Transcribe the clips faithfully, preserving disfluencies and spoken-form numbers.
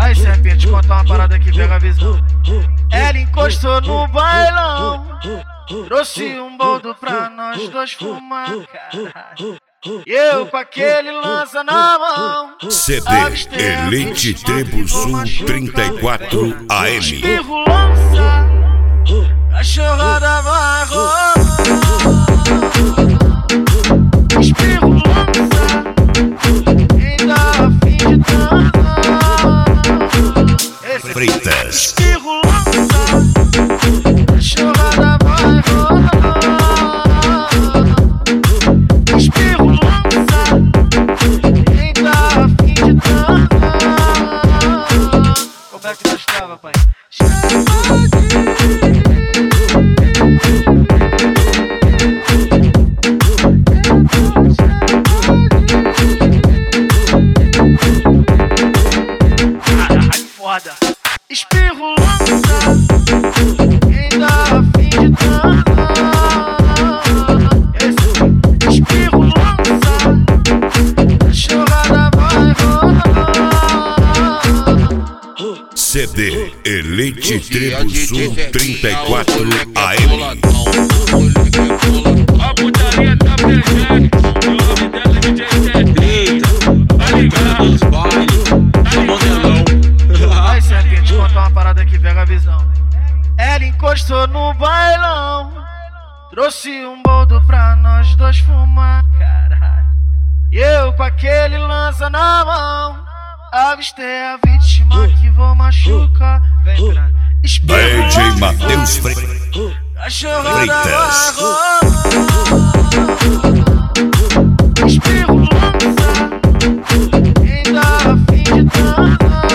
Vai, serpente, contar uma parada que pega a visão. Ela encostou no bailão, trouxe um boldo pra nós dois fumar, caralho. E eu com aquele lança na mão. C D Elite Tribo Sul trinta e quatro A M. Espirro lança, cachorrada vai rolar. Espirro lança, quem tá afim de dançar. Freitas. Espirro lança, cachorrada vai rolar. Espirro lança, quem tá afim de dançar. Como é que nós tava, pai? Caralho, foda. Espirro lança, quem tá afim de dançar. Espirro lança, cachorrada vai rolar. C D Elite Tribo Sul trinta e quatro A M. A putaria tá presente, o nome dela é D J Cedinha. Tá ligado nos bailes, tá modelão. Vai, serpente, contar uma parada que pega a visão. Ela encostou no bailão, trouxe um boldo pra nós dois fumar, caralho. E eu com aquele lança na mão, avistei a vítima que vou machucar. Vem pra D J Matheus Freitas. Freitas. Espirro lança, quem tá afim de dançar.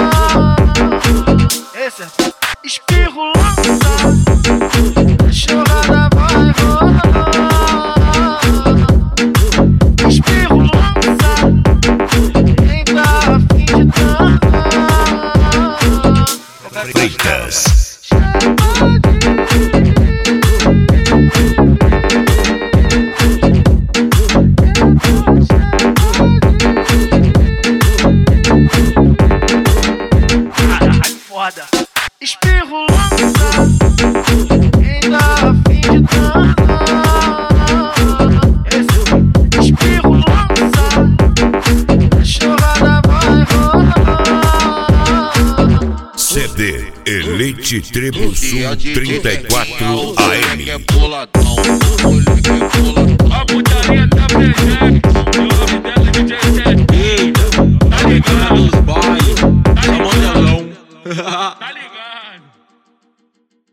Esse é espirro lança, cachorrada vai rolar. Espirro lança, quem tá afim de dançar. Freitas. Caralho, foda. Espirro lança, quem tá afim de dançar. Esse espirro lança, cachorrada vai rolar. C D Elite Tribo Sul trinta e quatro A M. A putaria tá presente, o nome dela é D J Cedinha. Tá ligado nos bailes, tá modelão.